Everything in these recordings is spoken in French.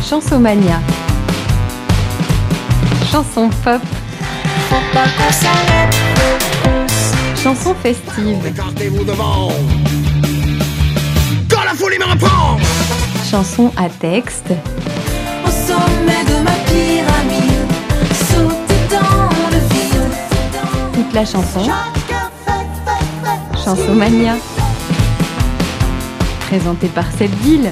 Chansomania. Chanson pop. Chanson festive. Écartez-vous devant. Quand la folie me reprend. Chanson à texte. Au sommet de ma pyramide, sauter dans le vide. Toute la chanson. Chansomania. Présentée par cette ville.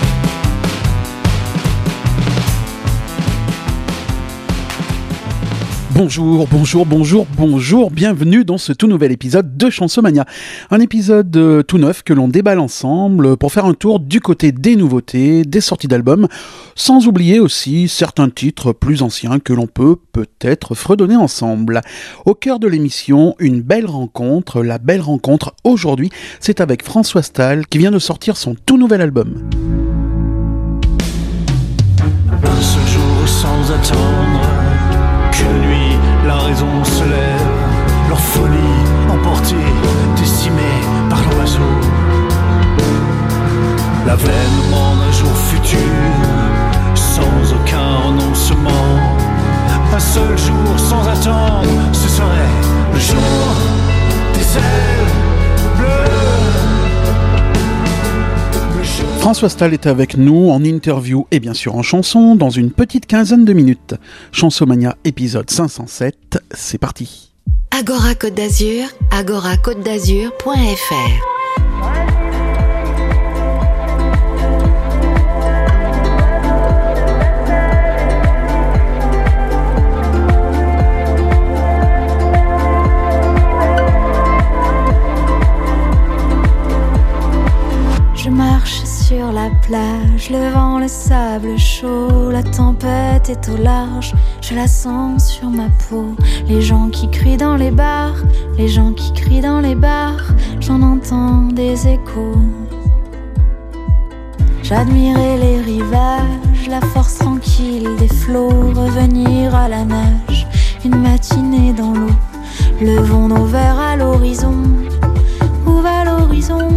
Bonjour, bienvenue dans ce tout nouvel épisode de Chansomania. Un épisode tout neuf que l'on déballe ensemble pour faire un tour du côté des nouveautés, des sorties d'albums, sans oublier aussi certains titres plus anciens que l'on peut peut-être fredonner ensemble. Au cœur de l'émission, une belle rencontre, la belle rencontre aujourd'hui, c'est avec François Stahl qui vient de sortir son tout nouvel album. Un seul jour sans attendre qu'une nuit, la raison se lève, leur folie emportée, décimée par l'oiseau. L'avènement d'un jour futur, sans aucun renoncement. Un seul jour sans attendre, ce serait le jour des ailes bleues. François Stahl est avec nous en interview et bien sûr en chanson dans une petite quinzaine de minutes. Chansomania épisode 507, c'est parti. Agora Côte d'Azur, agoracôtedazur.fr. Je marche sur la plage, le vent, le sable chaud, la tempête est au large, je la sens sur ma peau. Les gens qui crient dans les bars, les gens qui crient dans les bars, j'en entends des échos. J'admirais les rivages, la force tranquille des flots, revenir à la nage, une matinée dans l'eau. Levons nos verres à l'horizon, où va l'horizon?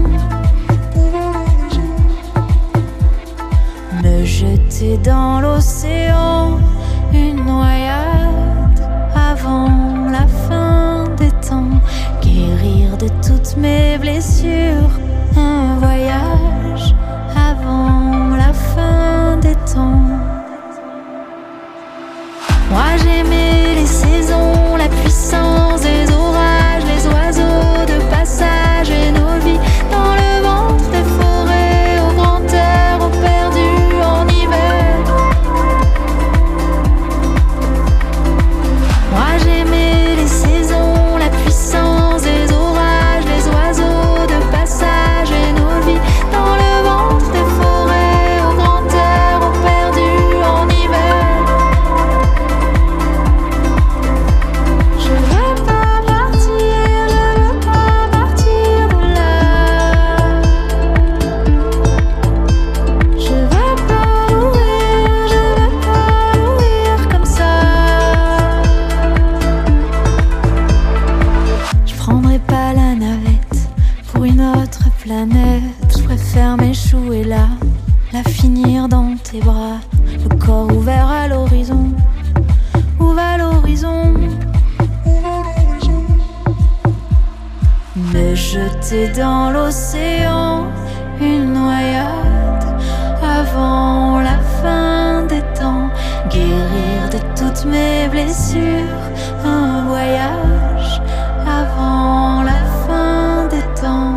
Me jeter dans l'océan, une noyade avant la fin des temps, guérir de toutes mes blessures, un voyage avant la fin des temps. Moi j'aimais les saisons, la puissance des orages, les oiseaux de passage et nos vies dans le ventre des forêts, au grand air, au perdu en hiver. Moi j'aimais les saisons, la puissance des orages, les oiseaux de passage et nos vies dans le ventre des forêts, au grand air, au perdu en hiver. Je veux pas partir de là. Je veux pas mourir comme ça. Je prendrai pas la navette pour une autre planète. Je préfère m'échouer là, la finir dans tes bras, le corps ouvert à l'horizon. Où va l'horizon? Me jeter dans l'océan, une noyade avant la fin des temps, guérir de toutes mes blessures, un voyage avant la fin des temps.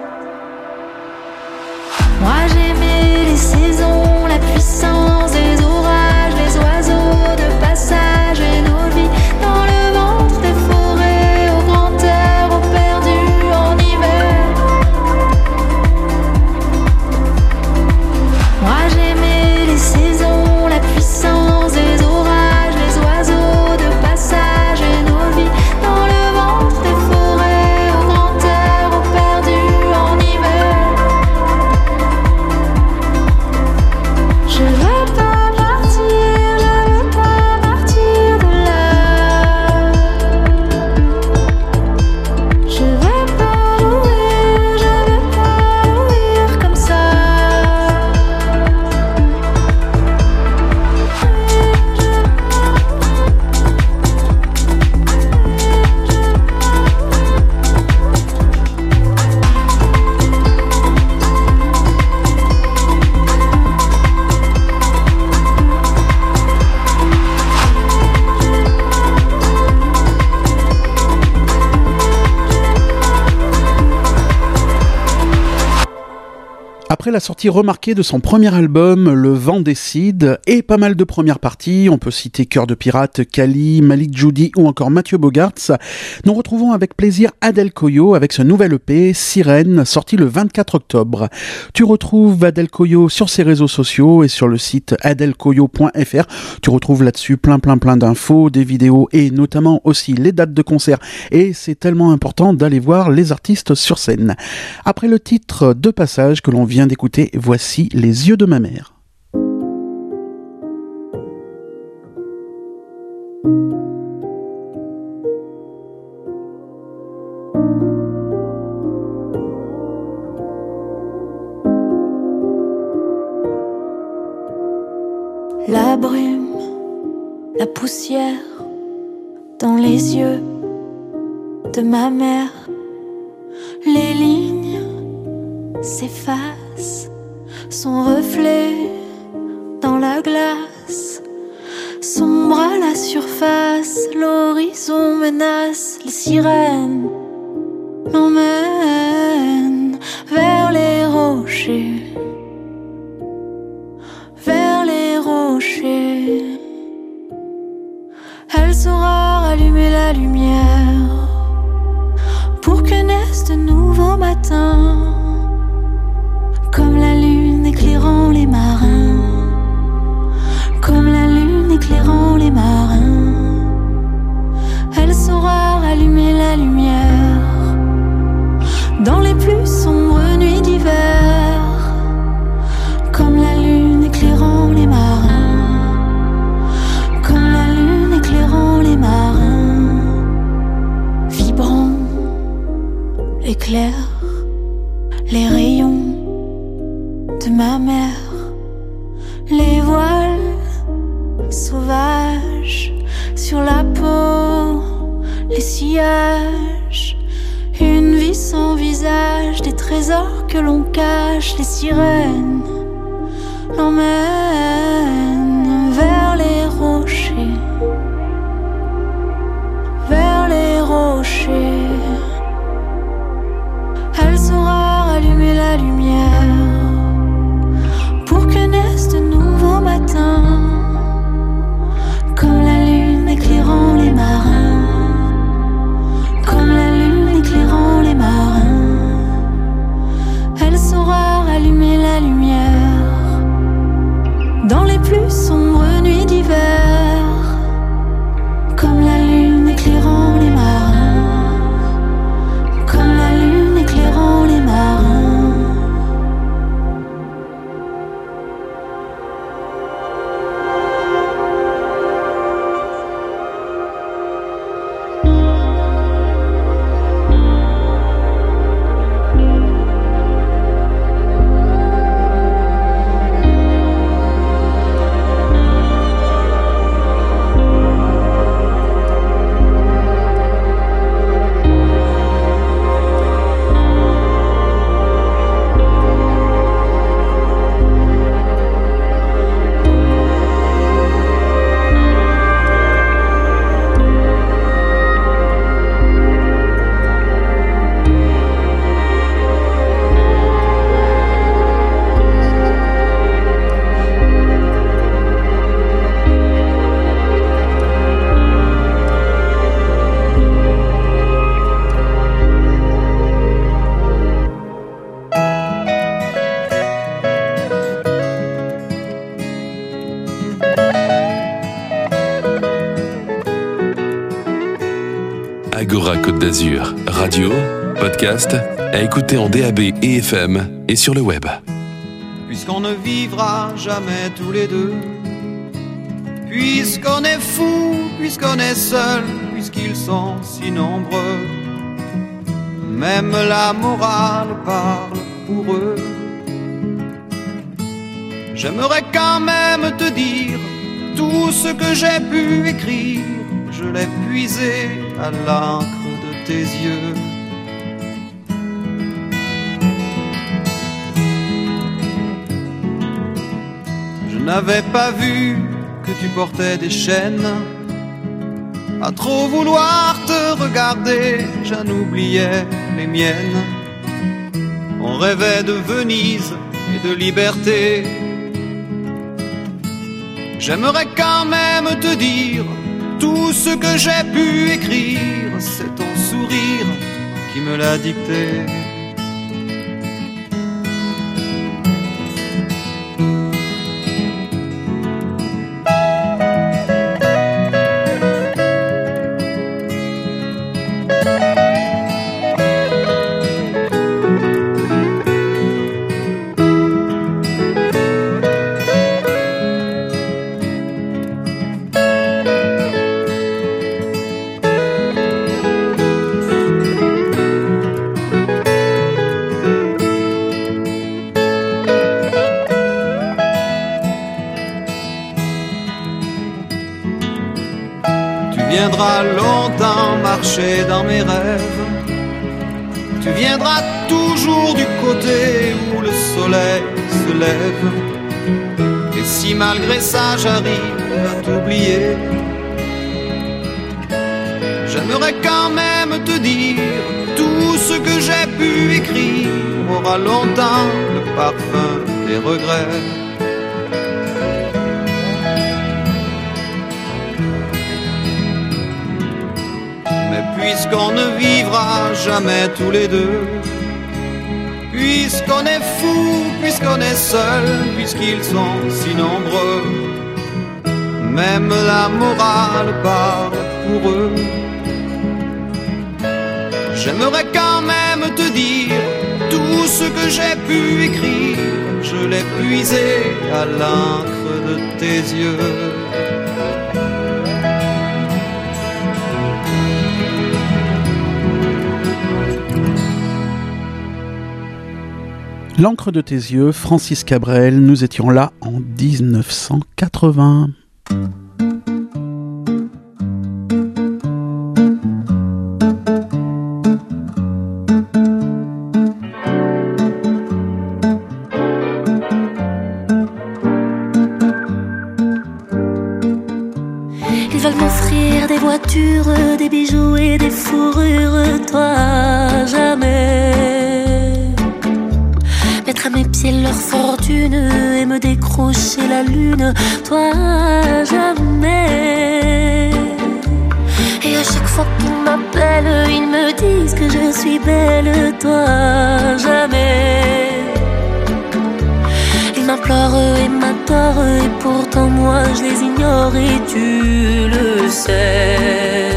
Moi j'aimais les saisons, la puissance des orages, les oiseaux de passage et nos vies dans le ventre des forêts, au grand air, au perdu en hiver. Moi j'aimais les saisons, la puissance des orages, les oiseaux de passage et nos vies dans le ventre des forêts, au grand air, au perdu en hiver. Je veux Après la sortie remarquée de son premier album, Le Vent décide, et pas mal de premières parties, on peut citer Cœur de Pirate, Kali, Malik Judy ou encore Mathieu Bogarts, nous retrouvons avec plaisir Adèle Coyot avec ce nouvel EP, Sirène, sorti le 24 octobre. Tu retrouves Adèle Coyot sur ses réseaux sociaux et sur le site adelcoyot.fr. Tu retrouves là-dessus plein d'infos, des vidéos et notamment aussi les dates de concert. Et c'est tellement important d'aller voir les artistes sur scène. Après le titre de passage que l'on vient d'écouter, voici Les yeux de ma mère. La brume, la poussière dans les yeux de ma mère, les lignes s'efface, son reflet dans la glace, sombre à la surface, l'horizon menace, les sirènes m'emmènent vers les rochers, vers les rochers. Elle saura rallumer la lumière pour que naissent de nouveaux matins, comme la lune éclairant les marins, comme la lune éclairant les marins. Elle saura rallumer la lumière dans les plus sombres nuits d'hiver, comme la lune éclairant les marins, comme la lune éclairant les marins. Vibrant, l'éclair, les rayons de ma mère, les voiles sauvages sur la peau, les sillages, une vie sans visage, des trésors que l'on cache, les sirènes l'emmènent vers les rochers, vers les rochers. Elle saura rallumer la lumière pour que naissent de nouveaux matins, comme la lune éclairant les marins, comme la lune éclairant les marins. Elle saura rallumer la lumière dans les plus sombres nuits d'hiver, comme la lune éclairant les marins, comme la lune éclairant les marins. Agora Côte d'Azur, radio, podcast, à écouter en DAB et FM et sur le web. Puisqu'on ne vivra jamais tous les deux, puisqu'on est fou, puisqu'on est seul, puisqu'ils sont si nombreux, même la morale parle pour eux. J'aimerais quand même te dire tout ce que j'ai pu écrire, je l'ai puisé à l'encre de tes yeux. Je n'avais pas vu que tu portais des chaînes, à trop vouloir te regarder, j'en oubliais les miennes. On rêvait de Venise et de liberté. J'aimerais quand même te dire tout ce que j'ai pu écrire, c'est ton sourire qui me l'a dicté. Tu viendras longtemps marcher dans mes rêves. Tu viendras toujours du côté où le soleil se lève. Et si malgré ça j'arrive à t'oublier, j'aimerais quand même te dire tout ce que j'ai pu écrire aura longtemps le parfum des regrets. Puisqu'on ne vivra jamais tous les deux, puisqu'on est fou, puisqu'on est seul, puisqu'ils sont si nombreux, même la morale parle pour eux. J'aimerais quand même te dire tout ce que j'ai pu écrire, je l'ai puisé à l'encre de tes yeux. L'encre de tes yeux, Francis Cabrel, nous étions là en 1980. Ils veulent m'offrir des voitures, des bijoux et des fourrures, toi jamais. Mettre à mes pieds leur fortune et me décrocher la lune, toi jamais. Et à chaque fois qu'ils m'appellent, ils me disent que je suis belle, toi jamais. Ils m'implorent et m'adorent et pourtant moi je les ignore et tu le sais.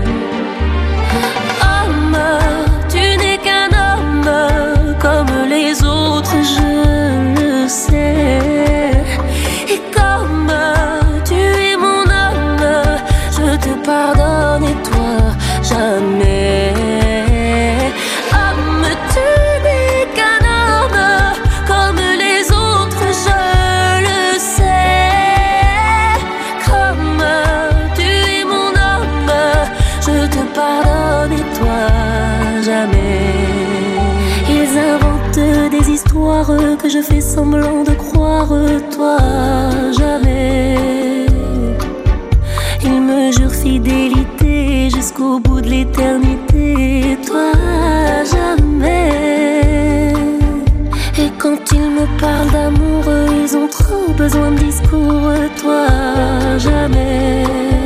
Homme, tu n'es qu'un homme comme les autres, je le sais. Et comme tu es mon homme, je te pardonne et toi jamais. Homme, tu n'es qu'un homme comme les autres, je le sais. Comme tu es mon homme, je te pardonne et toi jamais. Ils inventent des histoires que je fais semblant de croire, toi jamais. Ils me jurent fidélité jusqu'au bout de l'éternité, toi jamais. Et quand ils me parlent d'amour, ils ont trop besoin de discours, toi jamais.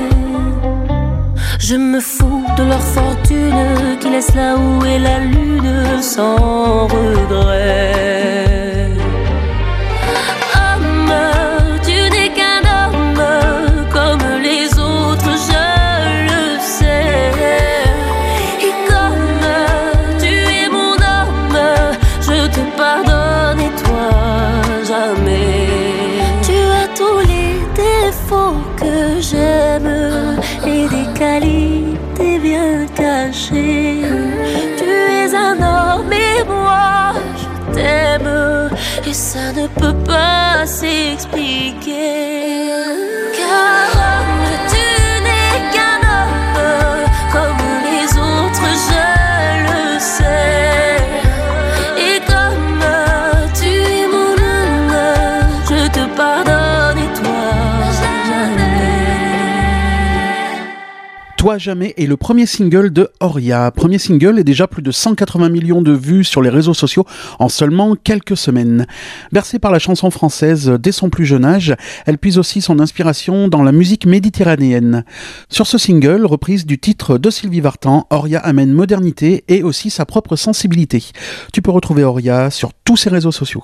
Je me fous de leur fortune qui laisse là où est la lune sans regret. Homme, tu n'es qu'un homme comme les autres, je le sais. Et comme tu es mon homme, je te pardonne et toi jamais. Tu as tous les défauts que j'aime et des qualités bien cachées. Tu es un homme et moi je t'aime et ça ne peut pas s'expliquer. Car tu n'es qu'un homme comme les autres, je le sais. Et comme tu es mon homme, je te pardonne et toi jamais. Toi jamais est le premier single de Horia. Premier single et déjà plus de 180 millions de vues sur les réseaux sociaux en seulement quelques semaines. Bercée par la chanson française dès son plus jeune âge, elle puise aussi son inspiration dans la musique méditerranéenne. Sur ce single, reprise du titre de Sylvie Vartan, Horia amène modernité et aussi sa propre sensibilité. Tu peux retrouver Horia sur tous ses réseaux sociaux.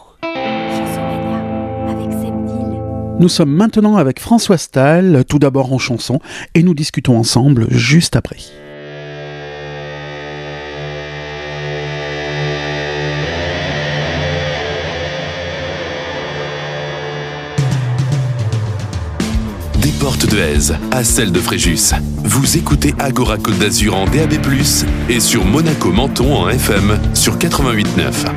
Nous sommes maintenant avec François Stahl, tout d'abord en chanson, et nous discutons ensemble juste après. Des portes de Èze à celles de Fréjus. Vous écoutez Agora Côte d'Azur en DAB+, et sur Monaco Menton en FM sur 88.9.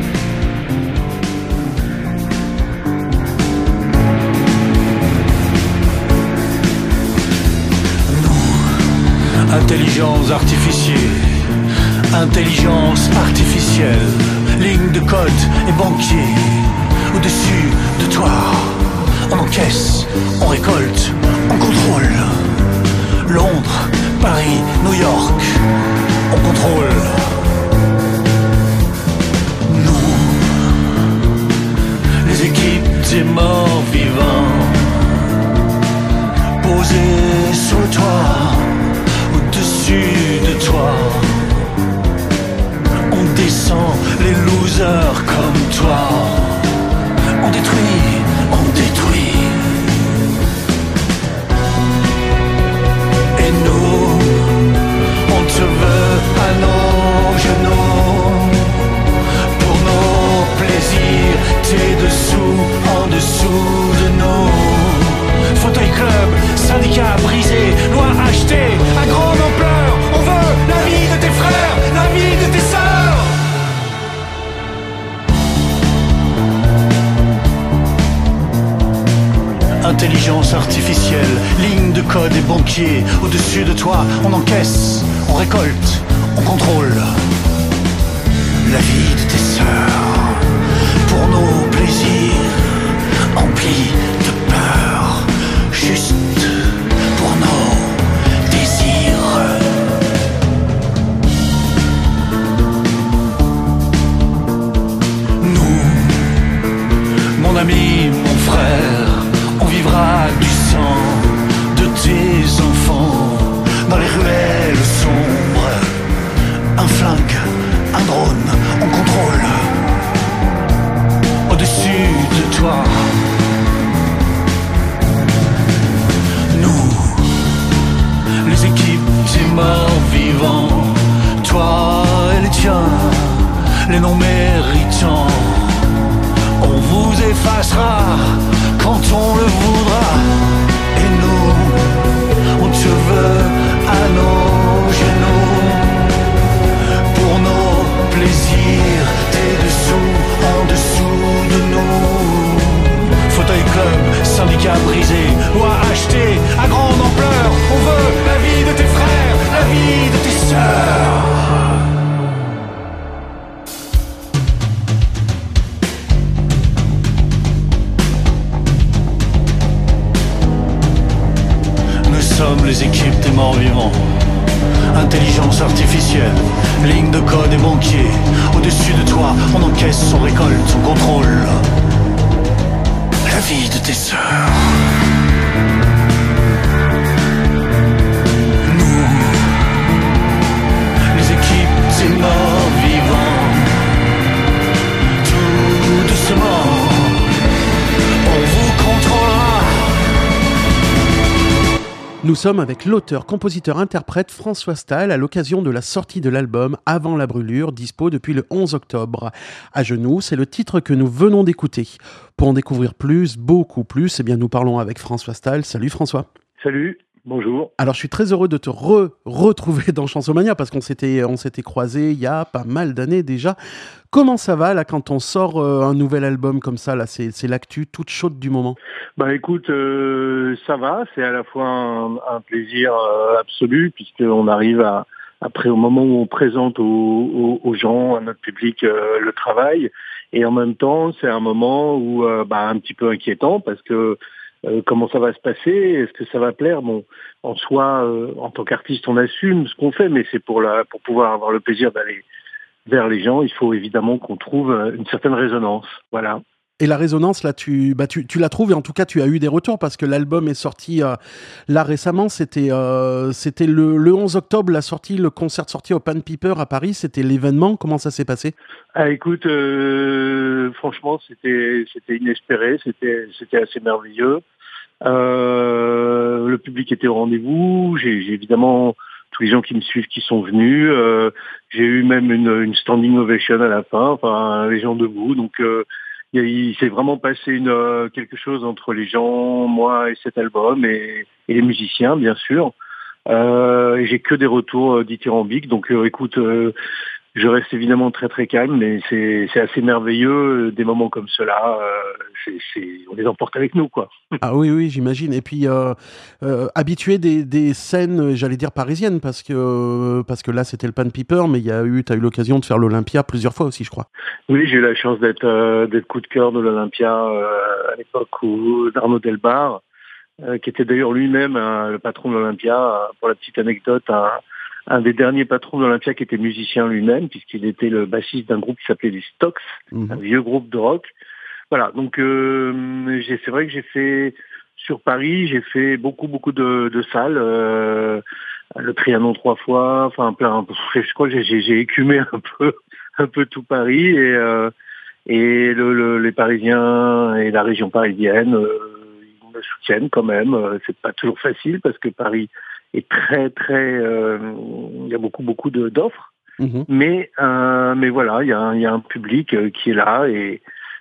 Intelligence artificielle, ligne de code et banquier. Au-dessus de toi, on encaisse, on récolte, on contrôle. Londres, Paris, New York, on contrôle. Nous, les équipes des morts vivants, posées sur le toit. Au-dessus de toi, on descend les losers comme toi. On détruit, on détruit. Et nous, on te veut à nos genoux. Pour nos plaisirs, t'es dessous, en dessous de nous. Fauteuil club, syndicat brisé, loi achetée à grande ampleur. On veut la vie de tes frères, la vie de tes sœurs. Intelligence artificielle, ligne de code et banquier. Au-dessus de toi, on encaisse, on récolte, on contrôle. La vie de tes sœurs, pour nos plaisirs, emplis de peur. Juste pour nos désirs. Nous, mon ami, mon frère, on vivra du sang de tes enfants dans les ruelles sombres. Un flingue, un drone, on contrôle. Au-dessus de toi, les équipes des morts vivants, toi et les tiens, les non méritants. On vous effacera quand on le voudra. Et nous, on te veut à nos genoux. Pour nos plaisirs, t'es dessous, en dessous de nous. Fauteuil club, syndicat brisé, loi achetée à grande ampleur. On veut la vie de tes frères, la vie de tes sœurs. Nous sommes les équipes des morts vivants. Intelligence artificielle, ligne de code et banquier. Au-dessus de toi, on encaisse, on récolte, on contrôle. La vie de tes sœurs. Nous, les équipes des morts vivants, tout doucement, on vous contrôlera. Nous sommes avec l'auteur, compositeur, interprète François Stahl à l'occasion de la sortie de l'album Avant la brûlure, dispo depuis le 11 octobre. À genoux, c'est le titre que nous venons d'écouter. Pour en découvrir plus, beaucoup plus, eh bien nous parlons avec François Stahl. Salut François. Salut, bonjour. Alors je suis très heureux de te retrouver dans Chansomania parce qu'on s'était croisés il y a pas mal d'années déjà. Comment ça va là quand on sort un nouvel album comme ça là, c'est l'actu toute chaude du moment? Bah écoute, ça va, c'est à la fois un plaisir absolu puisqu'on arrive après au moment où on présente aux gens, à notre public le travail, et en même temps c'est un moment où un petit peu inquiétant parce que comment ça va se passer, est-ce que ça va plaire. Bon, en soi, en tant qu'artiste, on assume ce qu'on fait, mais c'est pour pouvoir avoir le plaisir d'aller vers les gens, il faut évidemment qu'on trouve une certaine résonance. Voilà. Et la résonance, là, tu la trouves, et en tout cas, tu as eu des retours, parce que l'album est sorti là récemment, c'était le 11 octobre, le concert sorti au Pan Piper à Paris, c'était l'événement. Comment ça s'est passé? Ah, écoute, franchement, c'était inespéré, c'était assez merveilleux. Le public était au rendez-vous, j'ai évidemment tous les gens qui me suivent qui sont venus, j'ai eu même une standing ovation à la fin, enfin les gens debout, donc il s'est vraiment passé quelque chose entre les gens, moi et cet album, et les musiciens, bien sûr. Et j'ai que des retours dithyrambiques, donc écoute, je reste évidemment très très calme, mais c'est assez merveilleux, des moments comme cela, on les emporte avec nous, quoi. Ah oui, j'imagine. Et puis, habitué des scènes, j'allais dire parisiennes, parce que là, c'était le Pan Piper, mais t'as eu l'occasion de faire l'Olympia plusieurs fois aussi, je crois. Oui, j'ai eu la chance d'être coup de cœur de l'Olympia à l'époque d'Arnaud Delbar, qui était d'ailleurs lui-même le patron de l'Olympia. Pour la petite anecdote, un des derniers patrons de l'Olympia qui était musicien lui-même, puisqu'il était le bassiste d'un groupe qui s'appelait les Stocks, un vieux groupe de rock. Voilà, donc c'est vrai que j'ai fait sur Paris, j'ai fait beaucoup de salles, le Trianon 3 fois, enfin plein. Je crois que j'ai écumé un peu tout Paris, et les Parisiens et la région parisienne ils me soutiennent quand même. C'est pas toujours facile parce que Paris est très il y a beaucoup d'offres, mais voilà, il y a un public qui est là, et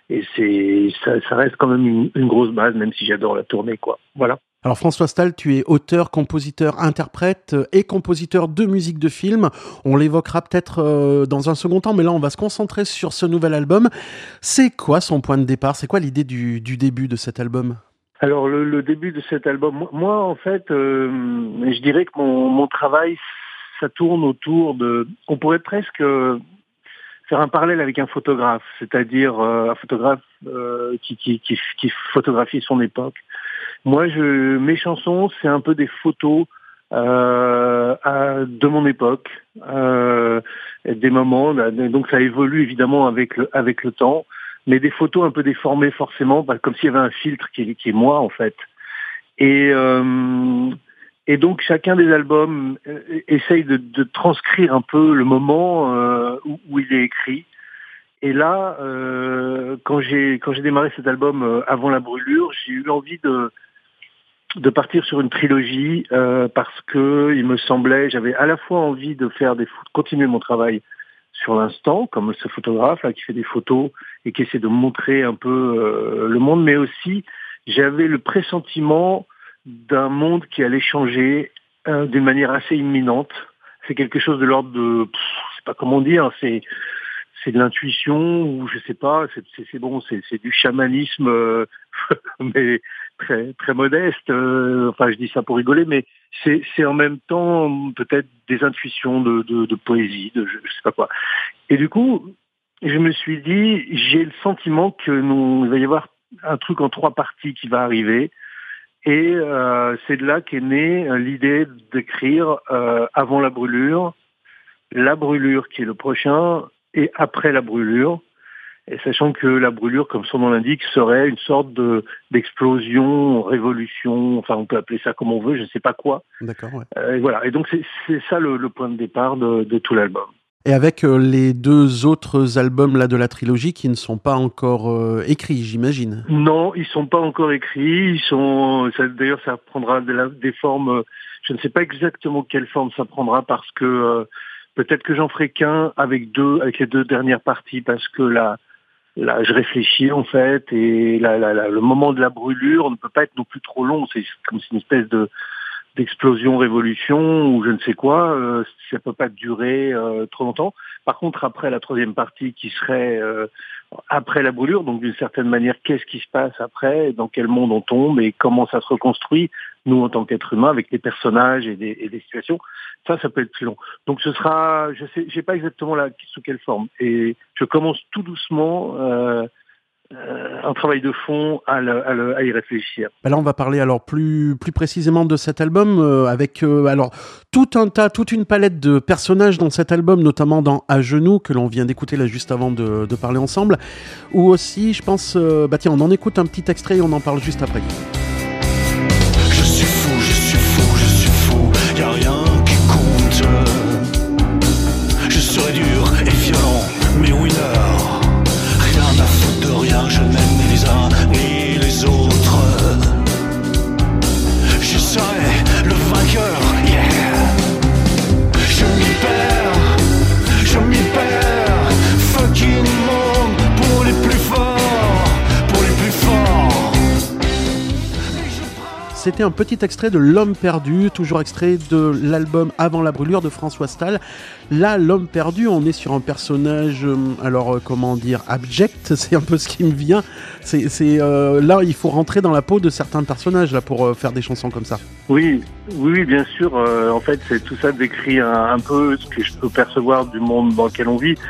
ça reste quand même une grosse base, même si j'adore la tournée, quoi. Voilà. Alors François Stahl, tu es auteur, compositeur, interprète et compositeur de musique de film. On l'évoquera peut-être dans un second temps, mais là on va se concentrer sur ce nouvel album. C'est quoi son point de départ? C'est quoi l'idée du début de cet album? Alors le début de cet album, moi en fait, je dirais que mon travail, ça tourne autour on pourrait presque faire un parallèle avec un photographe, c'est-à-dire un photographe qui photographie son époque. Moi, mes chansons, c'est un peu des photos de mon époque, des moments. Donc ça évolue évidemment avec le temps, mais des photos un peu déformées forcément, comme s'il y avait un filtre qui est moi en fait. Et donc chacun des albums essaye de transcrire un peu le moment où il est écrit. Et là, quand j'ai démarré cet album avant la brûlure, j'ai eu envie de partir sur une trilogie parce que il me semblait, j'avais à la fois envie de continuer mon travail sur l'instant, comme ce photographe là qui fait des photos et qui essaie de montrer un peu le monde, mais aussi j'avais le pressentiment d'un monde qui allait changer d'une manière assez imminente. C'est quelque chose de l'ordre de, je sais pas comment dire, c'est de l'intuition, ou je sais pas, c'est du chamanisme, mais très très modeste. Enfin, je dis ça pour rigoler, mais c'est en même temps peut-être des intuitions de poésie, je sais pas quoi. Et du coup, je me suis dit, j'ai le sentiment il va y avoir un truc en 3 parties qui va arriver. Et c'est de là qu'est née l'idée d'écrire avant la brûlure qui est le prochain, et après la brûlure. Et sachant que la brûlure, comme son nom l'indique, serait une sorte d'explosion, révolution, enfin on peut appeler ça comme on veut, je ne sais pas quoi. D'accord, ouais. Et voilà. Et donc c'est ça le point de départ de tout l'album. Et avec les 2 autres albums là de la trilogie qui ne sont pas encore écrits, j'imagine. Non, ils sont pas encore écrits. D'ailleurs, ça prendra des formes. Je ne sais pas exactement quelle forme ça prendra, parce que peut-être que j'en ferai qu'un avec les 2 dernières parties, parce que là, je réfléchis en fait, et le moment de la brûlure ne peut pas être non plus trop long. C'est comme si une espèce d'explosion, révolution ou je ne sais quoi, ça peut pas durer trop longtemps. Par contre, après la 3e partie qui serait après la brûlure, donc d'une certaine manière, qu'est-ce qui se passe après, dans quel monde on tombe et comment ça se reconstruit, nous en tant qu'êtres humains, avec des personnages et des situations, ça peut être plus long. Donc ce sera, je sais pas exactement sous quelle forme. Et je commence tout doucement un travail de fond à y réfléchir. Là, on va parler alors plus précisément de cet album avec alors toute une palette de personnages dans cet album, notamment dans À genoux que l'on vient d'écouter là juste avant de parler ensemble, ou aussi, je pense, tiens, on en écoute un petit extrait et on en parle juste après. Je suis fou, y a rien qui compte. Je serai dur et violent, mais winner. Rien à foutre de rien, je n'aime ni les uns ni les autres. Je serai le vainqueur, yeah. Je m'y perds. Fucking monde pour les plus forts, pour les plus forts. C'était un petit extrait de L'Homme perdu, toujours extrait de l'album Avant la brûlure de François Stahl. Là, L'Homme perdu, on est sur un personnage, abject, c'est un peu ce qui me vient. Là, il faut rentrer dans la peau de certains personnages là pour faire des chansons comme ça. Oui, bien sûr. En fait, c'est tout ça décrit un peu ce que je peux percevoir du monde dans lequel on vit.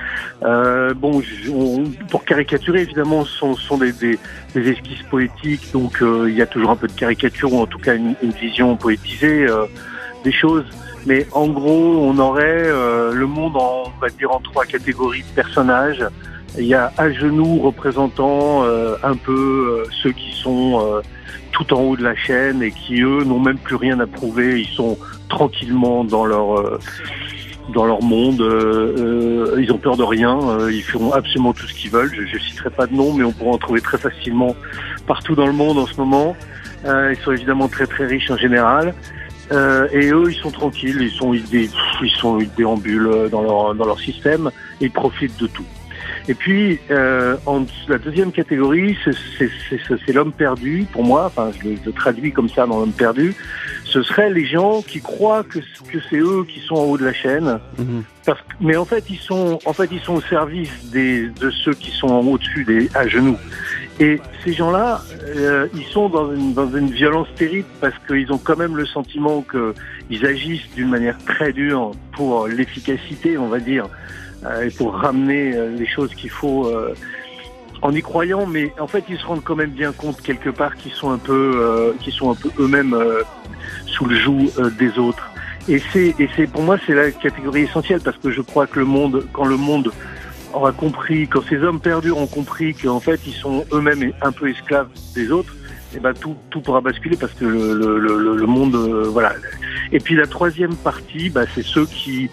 Pour caricaturer, évidemment, ce sont des esquisses poétiques, donc il y a toujours un peu de caricature, ou en tout cas une vision poétisée des choses. Mais en gros, on aurait le monde on va dire en 3 catégories de personnages. Il y a À genoux représentant un peu ceux qui sont tout en haut de la chaîne et qui, eux, n'ont même plus rien à prouver. Ils sont tranquillement dans leur monde. Ils ont peur de rien. Ils feront absolument tout ce qu'ils veulent. Je citerai pas de nom, mais on pourra en trouver très facilement partout dans le monde en ce moment. Ils sont évidemment très très riches en général. Et eux, ils sont tranquilles, ils déambulent dans leur système et ils profitent de tout. Et puis, la deuxième catégorie, c'est l'homme perdu, pour moi, enfin, je le traduis comme ça dans l'homme perdu, ce seraient les gens qui croient que c'est eux qui sont en haut de la chaîne, mais en fait, ils sont au service de ceux qui sont au-dessus à genoux. Et ces gens-là, ils sont dans une violence terrible parce qu'ils ont quand même le sentiment qu'ils agissent d'une manière très dure pour l'efficacité, on va dire, et pour ramener les choses qu'il faut en y croyant, mais en fait ils se rendent quand même bien compte quelque part qu'ils sont un peu eux-mêmes sous le joug des autres. Et c'est pour moi c'est la catégorie essentielle parce que je crois que quand le monde aura compris, quand ces hommes perdus ont compris qu'en fait ils sont eux-mêmes un peu esclaves des autres, et ben tout pourra basculer parce que le monde voilà. Et puis la troisième partie, c'est ceux qui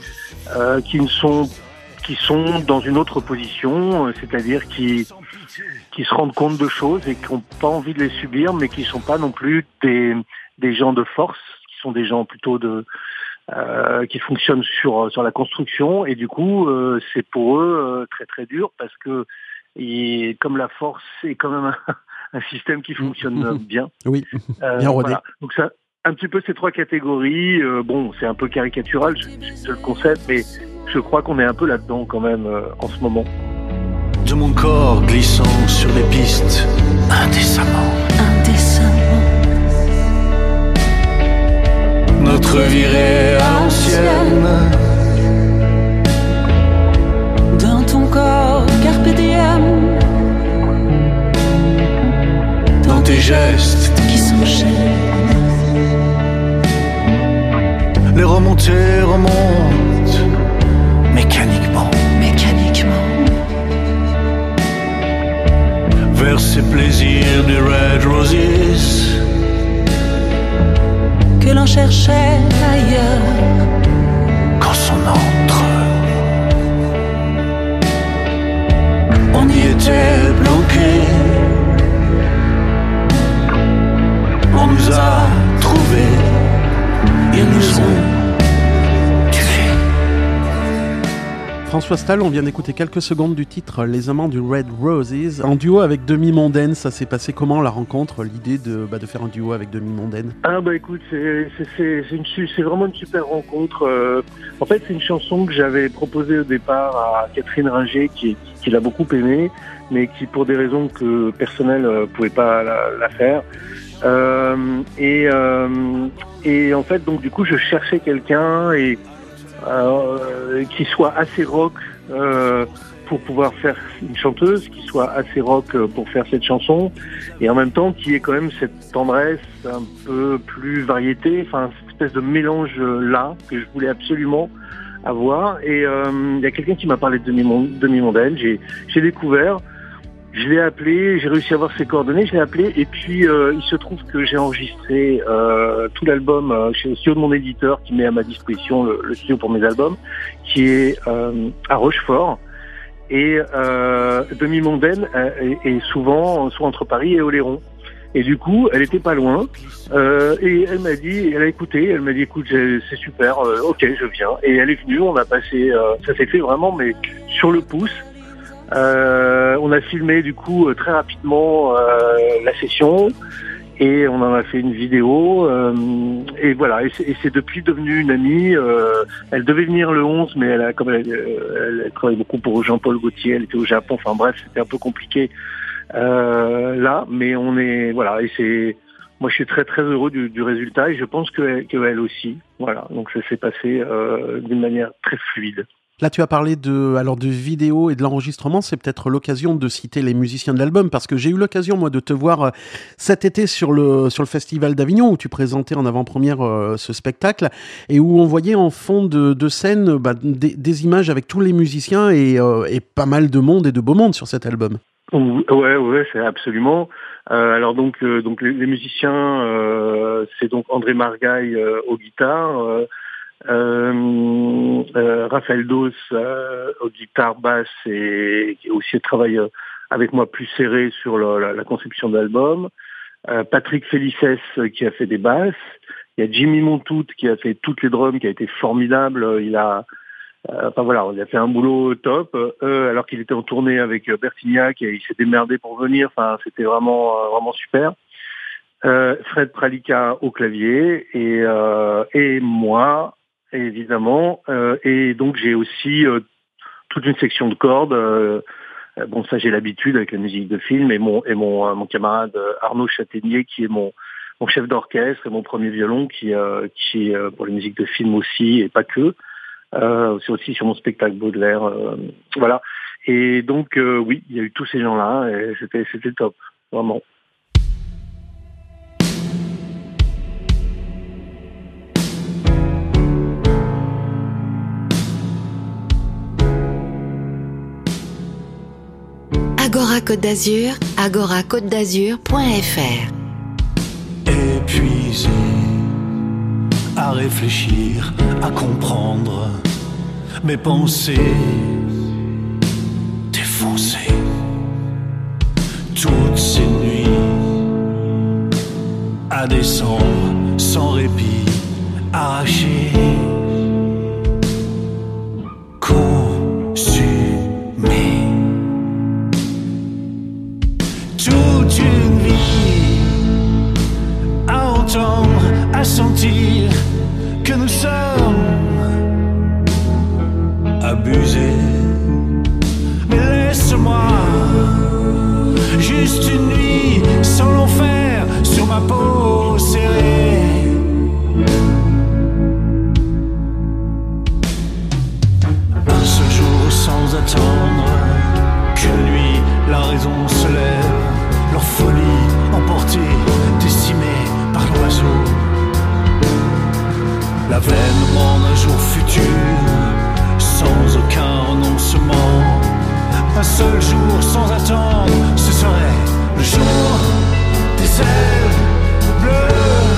sont dans une autre position, c'est-à-dire qui se rendent compte de choses et qui n'ont pas envie de les subir, mais qui sont pas non plus des gens de force, qui sont des gens plutôt qui fonctionnent sur la construction, et du coup c'est pour eux très très dur parce que comme la force est quand même un système qui fonctionne bien. Oui, bien rodé. Voilà. Donc ça, un petit peu ces 3 catégories. C'est un peu caricatural, je le concède, mais je crois qu'on est un peu là-dedans quand même en ce moment. De mon corps glissant sur les pistes, indécemment. Notre virée à l'ancienne. Dans ton corps, carpe diem. Dans tes gestes qui s'enchaînent. Les remontées remontent mécaniquement. Vers ces plaisirs des Red Roses que l'on cherchait ailleurs. Quand son entre, on y était planqué. On nous a trouvés, ils nous ont tués. François Stahl, on vient d'écouter quelques secondes du titre Les Amants du Red Roses, en duo avec Demi Mondaine. Ça s'est passé comment la rencontre, l'idée de faire un duo avec Demi Mondaine? Écoute, c'est vraiment une super rencontre. En fait, c'est une chanson que j'avais proposée au départ à Catherine Ringer qui l'a beaucoup aimée, mais qui pour des raisons personnelles pouvait pas la faire. Et en fait, donc du coup, je cherchais quelqu'un qui soit assez rock pour pouvoir faire une chanteuse qui soit assez rock pour faire cette chanson, et en même temps qui ait quand même cette tendresse un peu plus variété, enfin cette espèce de mélange là que je voulais absolument avoir. Et il y a quelqu'un qui m'a parlé de Demi-Mondaine, j'ai découvert, je l'ai appelé, j'ai réussi à avoir ses coordonnées, je l'ai appelé, et puis il se trouve que j'ai enregistré tout l'album chez le studio de mon éditeur qui met à ma disposition le studio pour mes albums, qui est à Rochefort. Et Demi-Mondaine est souvent soit entre Paris et Oléron. Et du coup, elle était pas loin. Et elle m'a dit, elle a écouté, elle m'a dit, écoute, c'est super, ok, je viens. Et elle est venue, on a passé, ça s'est fait vraiment, mais sur le pouce. On a filmé du coup très rapidement la session. Et on en a fait une vidéo, et voilà, et c'est depuis devenu une amie. Elle devait venir le 11, mais elle travaille beaucoup pour Jean-Paul Gaultier, elle était au Japon, enfin bref, c'était un peu compliqué là, mais on est, voilà, et moi je suis très très heureux du résultat, et je pense qu'elle aussi, voilà, donc ça s'est passé d'une manière très fluide. Là, tu as parlé de vidéo et de l'enregistrement. C'est peut-être l'occasion de citer les musiciens de l'album, parce que j'ai eu l'occasion, moi, de te voir cet été sur le Festival d'Avignon, où tu présentais en avant-première ce spectacle, et où on voyait en fond de scène des images avec tous les musiciens et pas mal de monde et de beau monde sur cet album. Ouais, c'est absolument. Alors donc les musiciens, c'est donc André Margaille aux guitares, Raphaël Dos aux guitares basses, et qui aussi travaille avec moi plus serré sur la conception de l'album. Patrick Félicès qui a fait des basses. Il y a Jimmy Montout qui a fait toutes les drums, qui a été formidable. Il a fait un boulot top, alors qu'il était en tournée avec Bertignac, et il s'est démerdé pour venir. Enfin, c'était vraiment super. Fred Pralica au clavier, et moi, évidemment, et donc j'ai aussi toute une section de cordes. Bon, ça j'ai l'habitude avec la musique de film, et mon camarade Arnaud Châtaignier qui est mon chef d'orchestre et mon premier violon, qui est pour les musiques de film aussi, et pas que. C'est aussi sur mon spectacle Baudelaire, voilà. Et donc oui, il y a eu tous ces gens-là, et c'était top, vraiment. Agora Côte d'Azur, agoracôtedazur.fr. Épuisé à réfléchir, à comprendre mes pensées défoncées. Toutes ces nuits à descendre sans répit, arraché, consumé. Toute une vie à entendre, à sentir que nous sommes abusés. Mais laisse-moi juste une nuit sans l'enfer sur ma peau serrée. Un seul jour sans attendre qu'une nuit la raison se lève. Leur folie emportée, décimée par l'oiseau. L'avènement d'un jour futur, sans aucun renoncement. Un seul jour sans attendre, ce serait le jour des ailes bleues.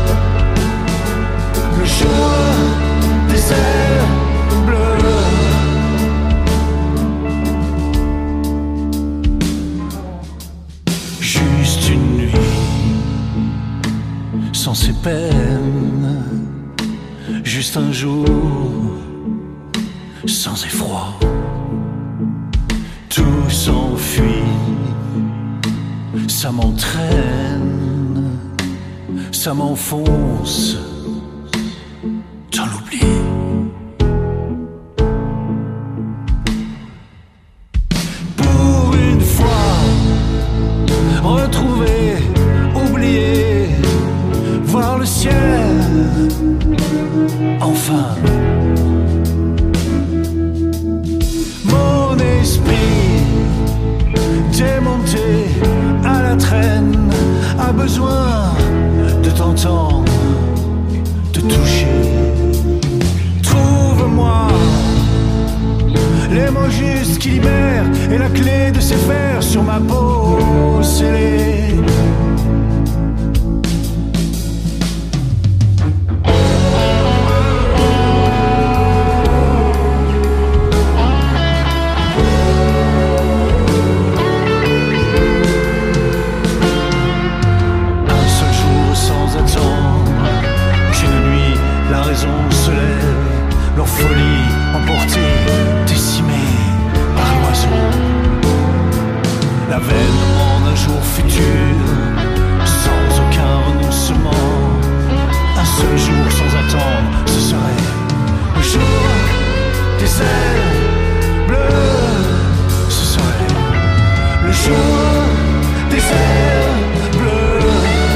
Le jour des ailes bleues. Juste une nuit sans ses peines. Juste un jour sans effroi. Tout s'enfuit, ça m'entraîne, ça m'enfonce dans l'oubli. Pour une fois, retrouver, oublier, voir le ciel. Enfin, mon esprit sais faire sur ma peau scellée. Un seul jour sans attendre qu'une nuit la raison se lève, leur folie emportée, décimée par l'oiseau. L'avènement d'un jour futur, sans aucun renoncement. Un seul jour sans attendre, ce serait le jour des ailes bleues. Ce serait le jour des ailes bleues.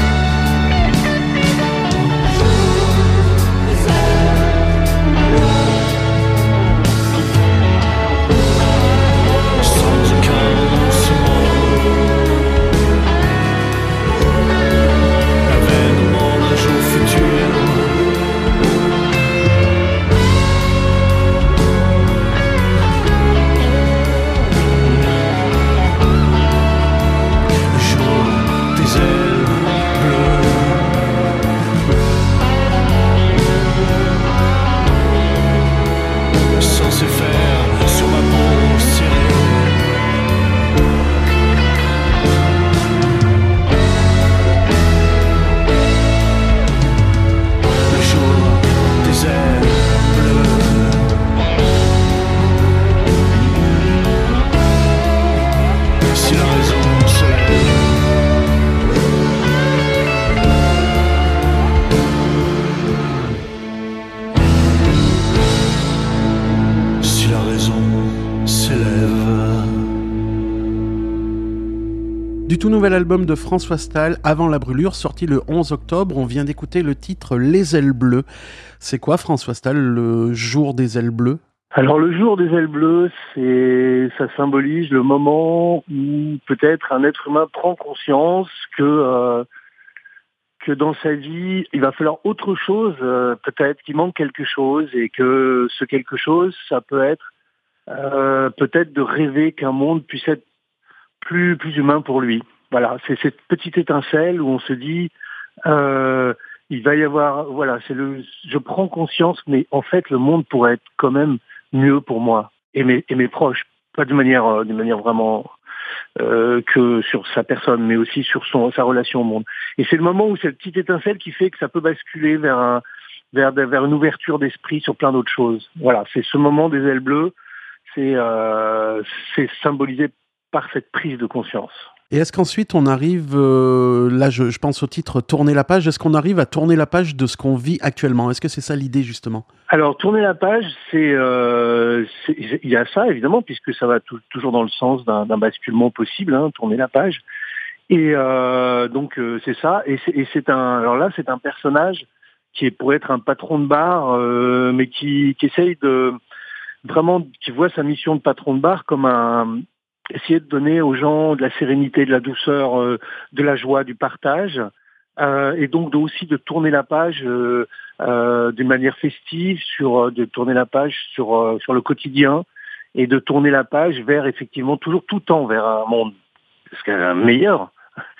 Du tout nouvel album de François Stahl, Avant la brûlure, sorti le 11 octobre. On vient d'écouter le titre Les ailes bleues. C'est quoi, François Stahl, le jour des ailes bleues ? Alors le jour des ailes bleues, ça symbolise le moment où peut-être un être humain prend conscience que dans sa vie, il va falloir autre chose, peut-être qu'il manque quelque chose, et que ce quelque chose, ça peut être peut-être de rêver qu'un monde puisse être plus humain pour lui. Voilà, c'est cette petite étincelle où on se dit il va y avoir, voilà, je prends conscience, mais en fait le monde pourrait être quand même mieux pour moi et mes proches, pas d'une manière vraiment que sur sa personne, mais aussi sur sa relation au monde. Et c'est le moment où cette petite étincelle qui fait que ça peut basculer vers une ouverture d'esprit sur plein d'autres choses. Voilà, c'est ce moment des ailes bleues, c'est symbolisé par cette prise de conscience. Et est-ce qu'ensuite on arrive, là je pense au titre Tourner la page, est-ce qu'on arrive à tourner la page de ce qu'on vit actuellement ? Est-ce que c'est ça l'idée justement ? Alors tourner la page, il y a ça évidemment, puisque ça va toujours dans le sens d'un basculement possible, hein, tourner la page. Et donc c'est ça, et c'est un personnage qui pourrait être un patron de bar, mais qui essaye de vraiment, qui voit sa mission de patron de bar comme essayer de donner aux gens de la sérénité, de la douceur, de la joie, du partage, et donc aussi de tourner la page d'une manière festive, de tourner la page sur le quotidien, et de tourner la page vers effectivement toujours tout le temps vers un monde meilleur.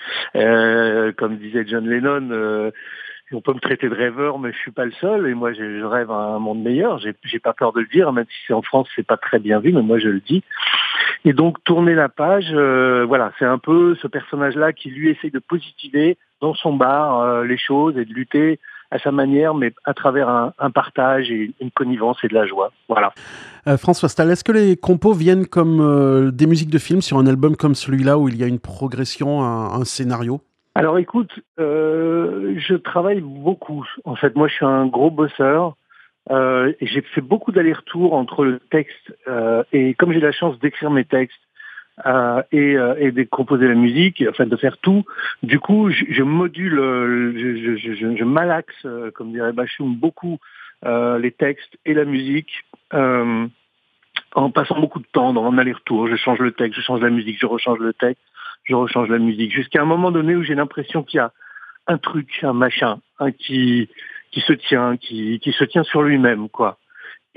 Comme disait John Lennon, on peut me traiter de rêveur, mais je suis pas le seul, et moi je rêve à un monde meilleur. J'ai pas peur de le dire, même si c'est en France, c'est pas très bien vu, mais moi je le dis. Et donc tourner la page, voilà, c'est un peu ce personnage-là qui lui essaye de positiver dans son bar les choses et de lutter à sa manière, mais à travers un partage et une connivence et de la joie. Voilà. François Stahl, est-ce que les compos viennent comme des musiques de films sur un album comme celui-là où il y a une progression, un scénario ? Alors écoute, je travaille beaucoup. En fait, moi je suis un gros bosseur. Et j'ai fait beaucoup d'allers-retours entre le texte et comme j'ai la chance d'écrire mes textes et de composer la musique, enfin de faire tout, du coup je module, je malaxe, comme dirait Bachoum, beaucoup les textes et la musique en passant beaucoup de temps dans un aller-retour. Je change le texte, je change la musique, je rechange le texte, je rechange la musique, jusqu'à un moment donné où j'ai l'impression qu'il y a un truc, un machin, qui se tient sur lui-même, quoi.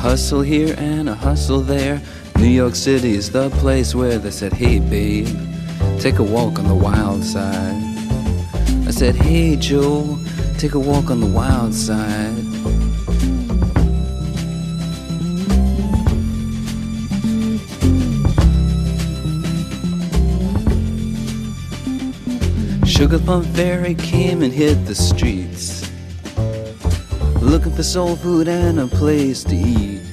hustle here and a hustle there. New York City is the place where they said, hey babe, take a walk on the wild side. I said, hey Joe, take a walk on the wild side. Sugar Plum Fairy came and hit the streets, looking for soul food and a place to eat.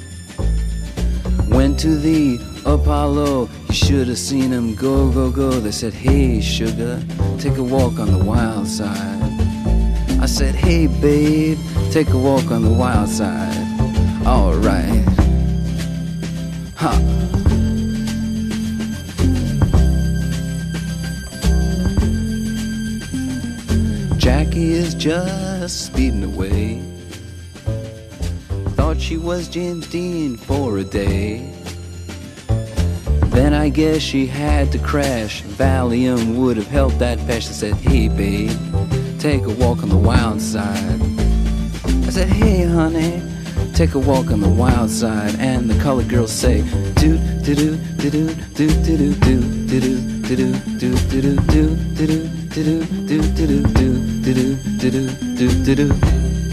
Went to the Apollo, you should have seen him go, go, go. They said, hey sugar, take a walk on the wild side. I said, hey babe, take a walk on the wild side. Alright. Ha. Jackie is just speeding away. Thought she was James Dean for a day. Then I guess she had to crash. Valium would have helped that patch. I said, hey babe, take a walk on the wild side. I said, hey honey, take a walk on the wild side. And the colored girls say, do do do do do do do do do do do do do do do do do. Do do do do do do do do do do.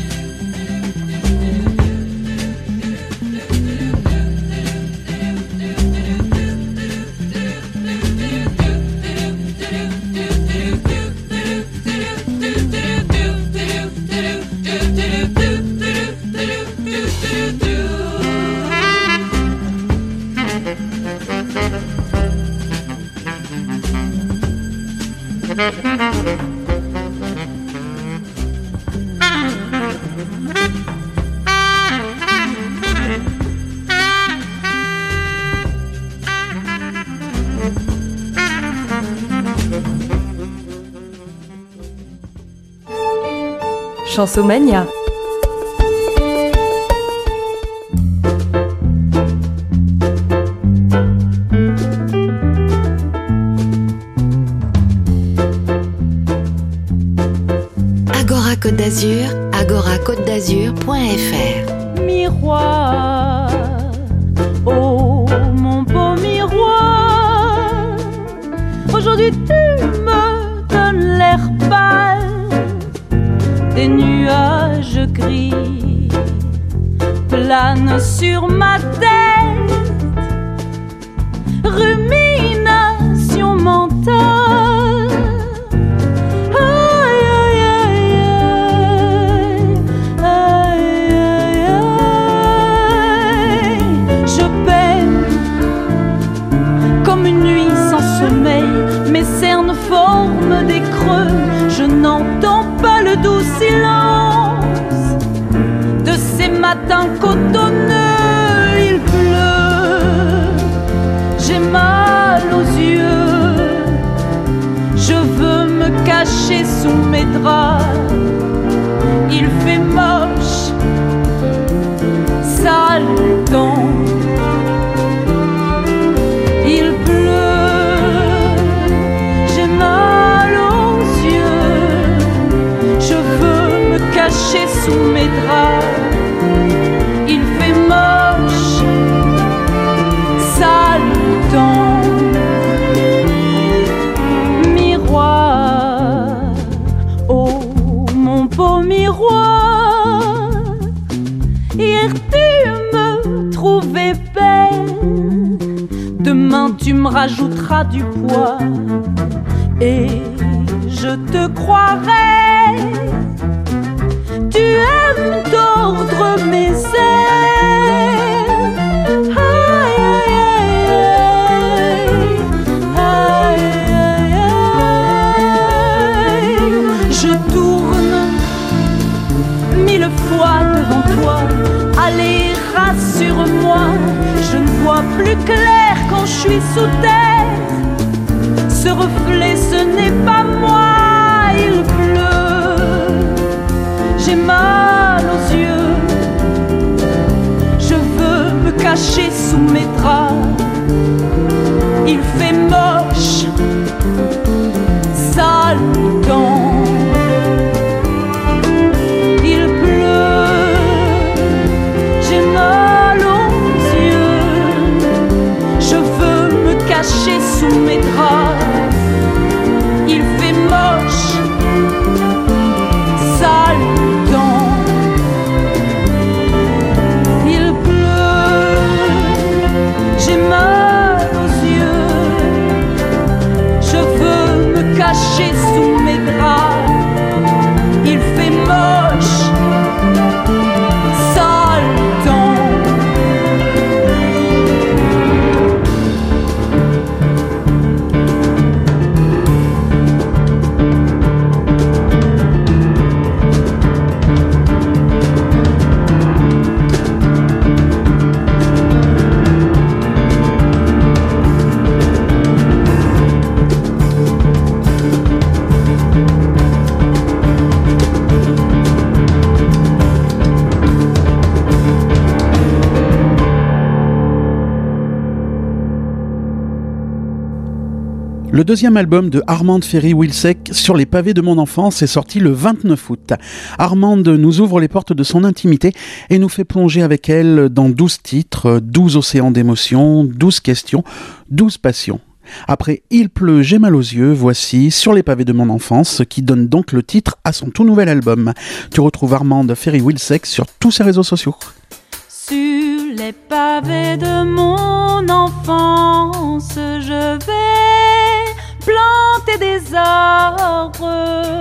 Chansomania. Agora Côte d'Azur, agoracôtedazur.fr. Miroir, oh mon beau miroir, aujourd'hui tu me donnes l'air pâle. Des nuages gris planent sur ma tête, rumination mentale. Aïe, aïe, aïe, aïe, aïe, aïe, aïe. Je peine comme une nuit sans sommeil, mes cernes forment des creux, je n'entends pas le doux silence de ces matins cotonneux. Il pleut, j'ai mal aux yeux, je veux me cacher sous mes draps. Il fait moche, sale temps. Il pleut, j'ai mal aux yeux, je veux me cacher sous mes draps. Il fait moche, sale temps. Miroir, oh mon beau miroir, hier tu me trouvais belle, demain tu me rajouteras du poids et je te croirai. Tu aimes tordre mes ailes. Aïe, aïe, aïe, aïe, aïe, aïe. Je tourne 1000 fois devant toi. Allez, rassure-moi, je ne vois plus clair quand je suis sous terre. Ce reflet, ce n'est pas moi. Il pleut, j'ai mal aux yeux, je veux me cacher sous mes draps. Il fait moche, sale temps. Il pleut, j'ai mal Le deuxième album de Armande Ferry-Wilczek, Sur les pavés de mon enfance, est sorti le 29 août. Armande nous ouvre les portes de son intimité et nous fait plonger avec elle dans 12 titres, 12 océans d'émotions, 12 questions, 12 passions. Après Il pleut, j'ai mal aux yeux, voici Sur les pavés de mon enfance, qui donne donc le titre à son tout nouvel album. Tu retrouves Armande Ferry-Wilczek sur tous ses réseaux sociaux. Sur les pavés de mon enfance, je vais planter des arbres.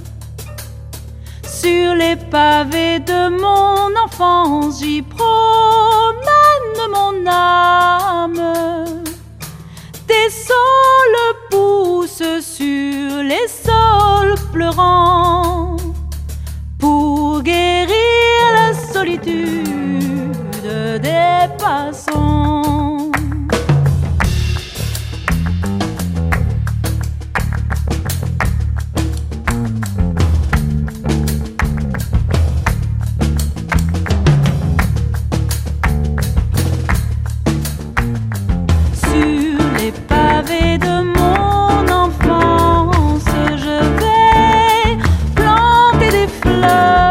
Sur les pavés de mon enfance, j'y promène mon âme. Des saules poussent sur les saules pleurants pour guérir la solitude des passants. Sur les pavés de mon enfance, je vais planter des fleurs.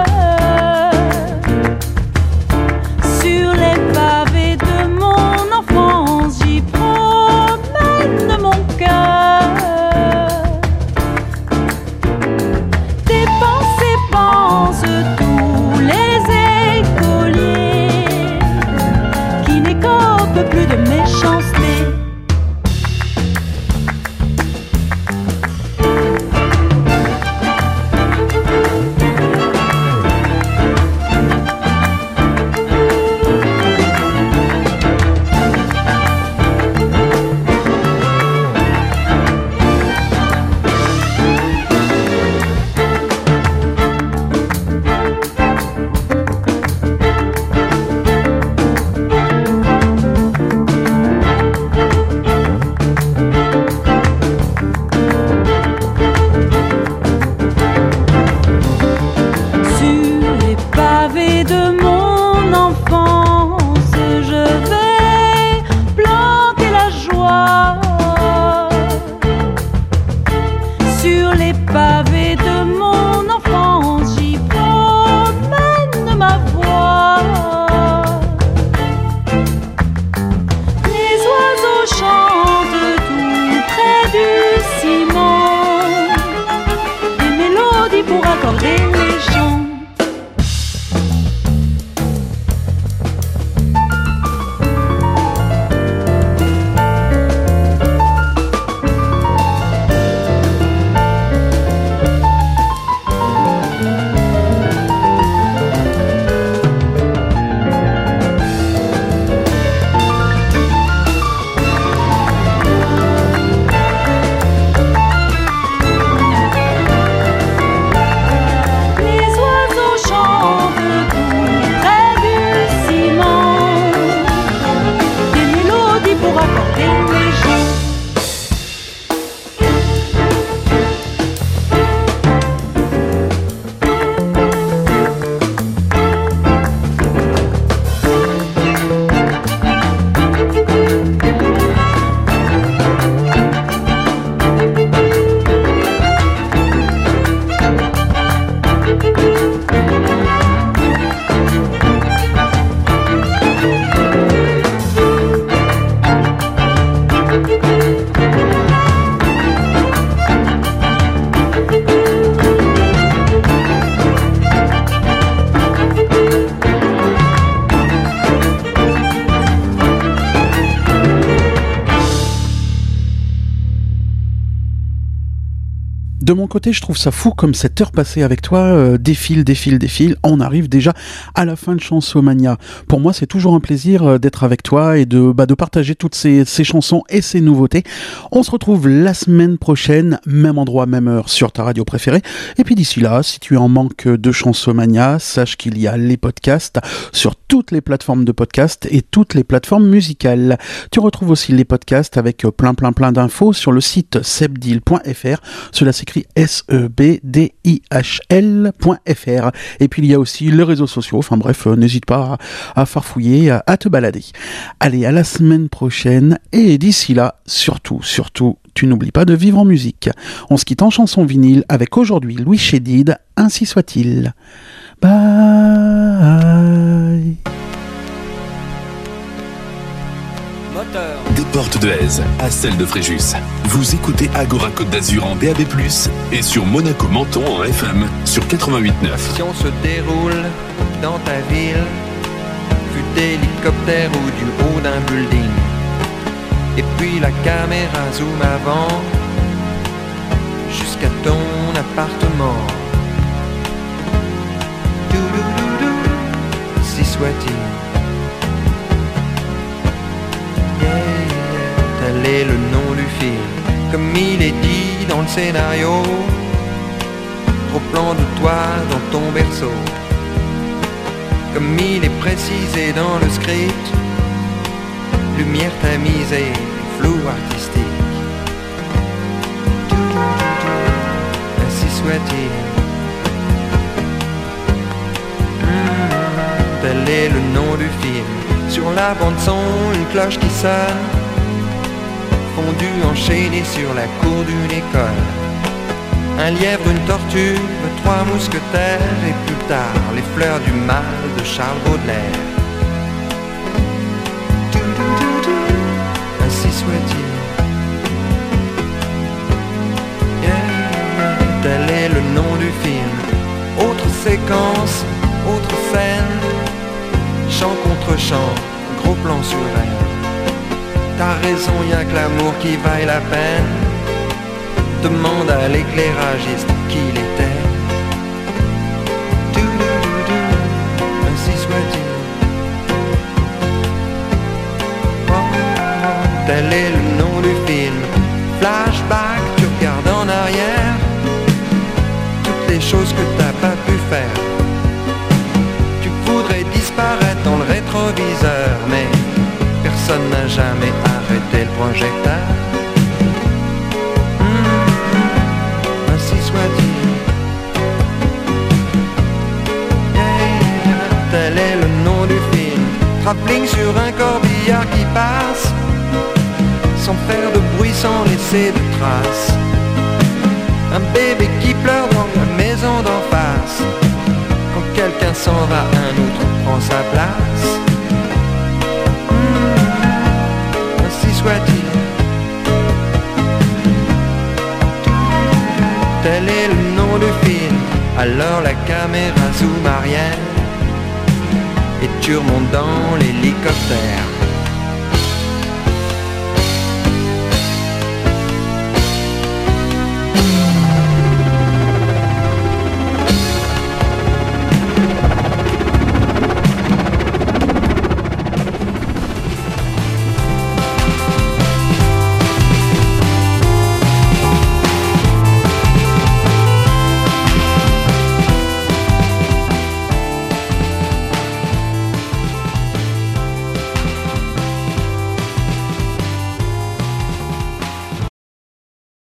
Sur les pavés de mon enfance, j'y promène mon cœur. Des pensées pensent tous les écoliers qui n'écopent plus de méchanceté. De mon côté, je trouve ça fou comme cette heure passée avec toi défile. On arrive déjà à la fin de Chansomania. Pour moi, c'est toujours un plaisir d'être avec toi et de partager toutes ces chansons et ces nouveautés. On se retrouve la semaine prochaine, même endroit, même heure, sur ta radio préférée. Et puis d'ici là, si tu es en manque de Chansomania, sache qu'il y a les podcasts sur toutes les plateformes de podcasts et toutes les plateformes musicales. Tu retrouves aussi les podcasts avec plein d'infos sur le site sebdil.fr. Cela s'écrit sebdil.fr. Et puis il y a aussi les réseaux sociaux. Enfin bref, n'hésite pas à farfouiller, à te balader. Allez, à la semaine prochaine. Et d'ici là, surtout, tu n'oublies pas de vivre en musique. On se quitte en chanson vinyle avec aujourd'hui Louis Chédid, Ainsi soit-il. Bye. Des portes de Aise à celle de Fréjus. Vous écoutez Agora Côte d'Azur en DAB+, et sur Monaco Menton en FM sur 88.9. Si on se déroule dans ta ville, vu d'hélicoptère ou du haut d'un building, et puis la caméra zoom avant, jusqu'à ton appartement. Doulouloulou, si soit-il. Tel est le nom du film, comme il est dit dans le scénario. Trop plan de toi dans ton berceau, comme il est précisé dans le script. Lumière tamisée, flou artistique. Ainsi soit-il. Tel est le nom du film. Sur la bande son, une cloche qui sonne, fondu enchaîné sur la cour d'une école. Un lièvre, une tortue, 3 mousquetaires, et plus tard les fleurs du mal de Charles Baudelaire. Ainsi soit-il. Tel est le nom du film. Autre séquence, autre scène, chant contre chant, gros plan sur elle. T'as raison, y'a que l'amour qui vaille la peine. Demande à l'éclairagiste qui il était. Ainsi soit-il. Tel est le nom du film. Flashback, tu regardes en arrière toutes les choses que t'as pas pu faire. Tu voudrais disparaître dans le rétroviseur, mais personne n'a jamais arrêté le projecteur. Ainsi soit-il. Tel est le nom du film. Travelling sur un corbillard qui passe, sans faire de bruit, sans laisser de traces. Un bébé qui pleure dans la maison d'en face. Quand quelqu'un s'en va, un autre prend sa place. Ainsi soit-il. Tel est le nom du film. Alors la caméra zoom arrière, et tu remontes dans l'hélicoptère.